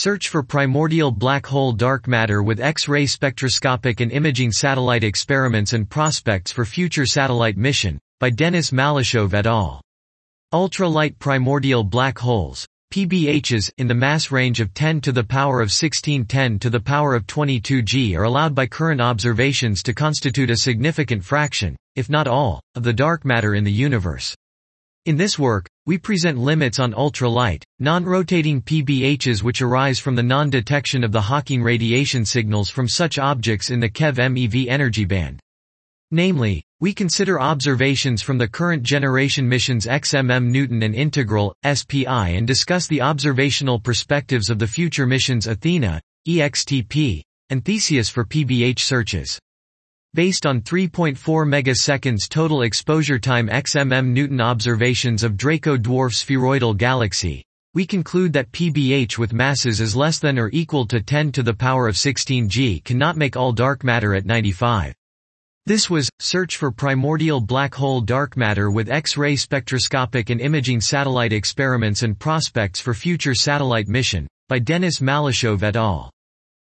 Search for primordial black hole dark matter with X-ray spectroscopic and imaging satellite experiments and prospects for future satellite mission, by Denis Malyshev et al. Ultra-light primordial black holes, PBHs, in the mass range of 10 to the power of 16 10 to the power of 22 G are allowed by current observations to constitute a significant fraction, if not all, of the dark matter in the universe. In this work, we present limits on ultralight, non-rotating PBHs which arise from the non-detection of the Hawking radiation signals from such objects in the keV-MeV energy band. Namely, we consider observations from the current generation missions XMM Newton and Integral, SPI, and discuss the observational perspectives of the future missions Athena, EXTP, and Theseus for PBH searches. Based on 3.4 megaseconds total exposure time XMM Newton observations of Draco dwarf spheroidal galaxy, we conclude that PBH with masses as less than or equal to 10 to the power of 16 G cannot make all dark matter at 95. This was Search for Primordial Black Hole Dark Matter with X-ray Spectroscopic and Imaging Satellite Experiments and Prospects for Future Satellite Mission, by Denis Malyshev et al.